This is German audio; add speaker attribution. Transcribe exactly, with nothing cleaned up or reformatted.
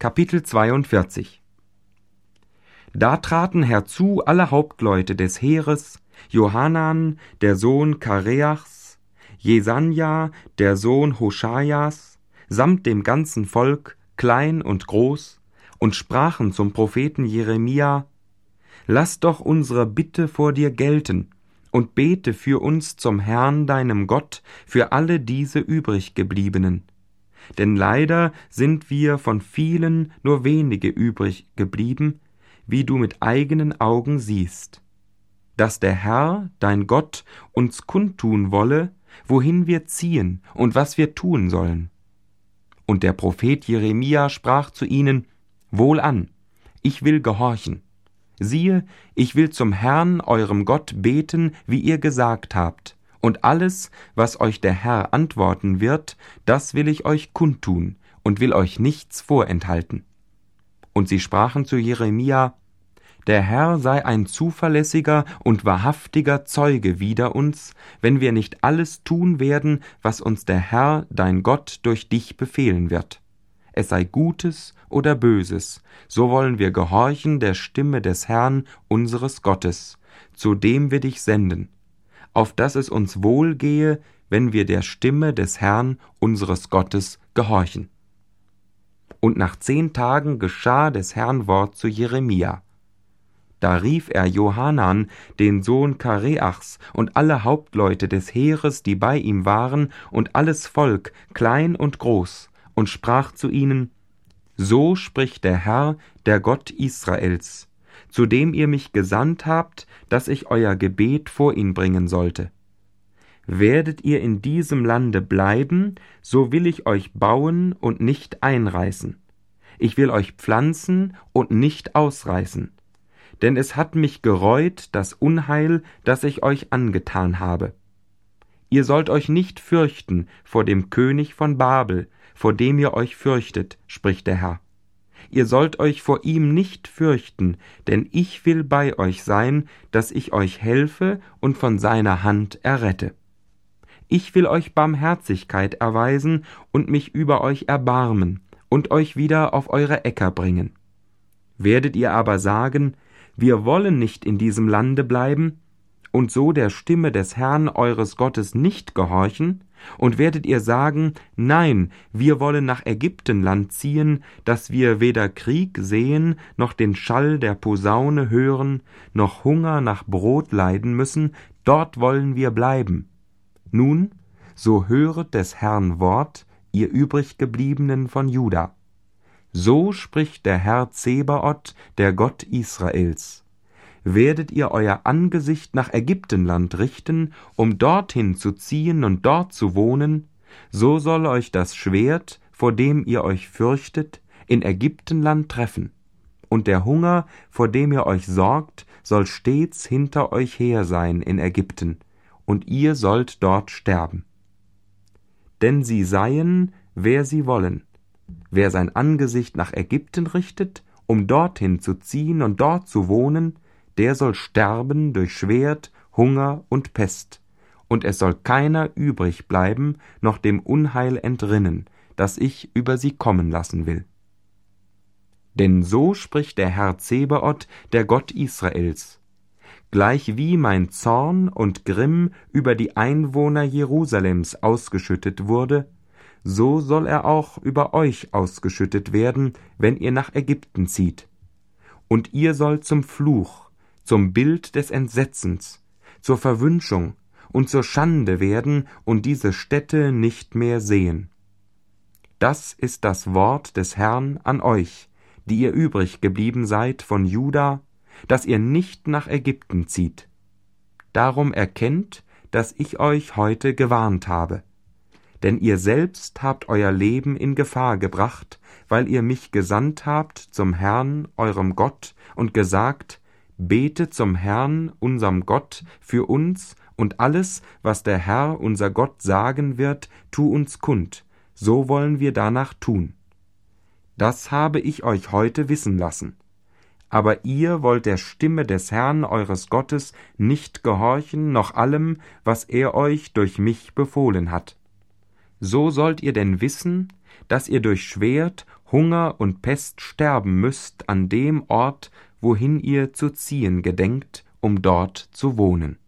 Speaker 1: Kapitel zweiundvierzig. Da traten herzu alle Hauptleute des Heeres, Johanan, der Sohn Kareachs, Jesanja, der Sohn Hoschajas, samt dem ganzen Volk, klein und groß, und sprachen zum Propheten Jeremia: Lass doch unsere Bitte vor dir gelten, und bete für uns zum Herrn deinem Gott für alle diese übriggebliebenen. Denn leider sind wir von vielen nur wenige übrig geblieben, wie du mit eigenen Augen siehst. Dass der Herr, dein Gott, uns kundtun wolle, wohin wir ziehen und was wir tun sollen. Und der Prophet Jeremia sprach zu ihnen: Wohlan, ich will gehorchen. Siehe, ich will zum Herrn, eurem Gott, beten, wie ihr gesagt habt, und alles, was euch der Herr antworten wird, das will ich euch kundtun und will euch nichts vorenthalten. Und sie sprachen zu Jeremia: Der Herr sei ein zuverlässiger und wahrhaftiger Zeuge wider uns, wenn wir nicht alles tun werden, was uns der Herr, dein Gott, durch dich befehlen wird. Es sei Gutes oder Böses, so wollen wir gehorchen der Stimme des Herrn, unseres Gottes, zu dem wir dich senden, auf dass es uns wohl gehe, wenn wir der Stimme des Herrn, unseres Gottes, gehorchen. Und nach zehn Tagen geschah des Herrn Wort zu Jeremia. Da rief er Johanan, den Sohn Kareachs, und alle Hauptleute des Heeres, die bei ihm waren, und alles Volk, klein und groß, und sprach zu ihnen: So spricht der Herr, der Gott Israels, zu dem ihr mich gesandt habt, dass ich euer Gebet vor ihn bringen sollte. Werdet ihr in diesem Lande bleiben, so will ich euch bauen und nicht einreißen. Ich will euch pflanzen und nicht ausreißen. Denn es hat mich gereut, das Unheil, das ich euch angetan habe. Ihr sollt euch nicht fürchten vor dem König von Babel, vor dem ihr euch fürchtet, spricht der Herr. Ihr sollt euch vor ihm nicht fürchten, denn ich will bei euch sein, dass ich euch helfe und von seiner Hand errette. Ich will euch Barmherzigkeit erweisen und mich über euch erbarmen und euch wieder auf eure Äcker bringen. Werdet ihr aber sagen: Wir wollen nicht in diesem Lande bleiben, und so der Stimme des Herrn eures Gottes nicht gehorchen, und werdet ihr sagen: Nein, wir wollen nach Ägyptenland ziehen, dass wir weder Krieg sehen, noch den Schall der Posaune hören, noch Hunger nach Brot leiden müssen, dort wollen wir bleiben. Nun, so höret des Herrn Wort, ihr übriggebliebenen von Juda. So spricht der Herr Zebaoth, der Gott Israels: Werdet ihr euer Angesicht nach Ägyptenland richten, um dorthin zu ziehen und dort zu wohnen, so soll euch das Schwert, vor dem ihr euch fürchtet, in Ägyptenland treffen, und der Hunger, vor dem ihr euch sorgt, soll stets hinter euch her sein in Ägypten, und ihr sollt dort sterben. Denn sie seien, wer sie wollen. Wer sein Angesicht nach Ägypten richtet, um dorthin zu ziehen und dort zu wohnen, der soll sterben durch Schwert, Hunger und Pest, und es soll keiner übrig bleiben, noch dem Unheil entrinnen, das ich über sie kommen lassen will. Denn so spricht der Herr Zebaoth, der Gott Israels: Gleichwie mein Zorn und Grimm über die Einwohner Jerusalems ausgeschüttet wurde, so soll er auch über euch ausgeschüttet werden, wenn ihr nach Ägypten zieht. Und ihr sollt zum Fluch, zum Bild des Entsetzens, zur Verwünschung und zur Schande werden und diese Stätte nicht mehr sehen. Das ist das Wort des Herrn an euch, die ihr übrig geblieben seid von Juda, dass ihr nicht nach Ägypten zieht. Darum erkennt, dass ich euch heute gewarnt habe. Denn ihr selbst habt euer Leben in Gefahr gebracht, weil ihr mich gesandt habt zum Herrn, eurem Gott, und gesagt: Bete zum Herrn, unserem Gott, für uns, und alles, was der Herr, unser Gott, sagen wird, tu uns kund, so wollen wir danach tun. Das habe ich euch heute wissen lassen. Aber ihr wollt der Stimme des Herrn, eures Gottes, nicht gehorchen, noch allem, was er euch durch mich befohlen hat. So sollt ihr denn wissen, dass ihr durch Schwert, Hunger und Pest sterben müsst an dem Ort, wohin ihr zu ziehen gedenkt, um dort zu wohnen.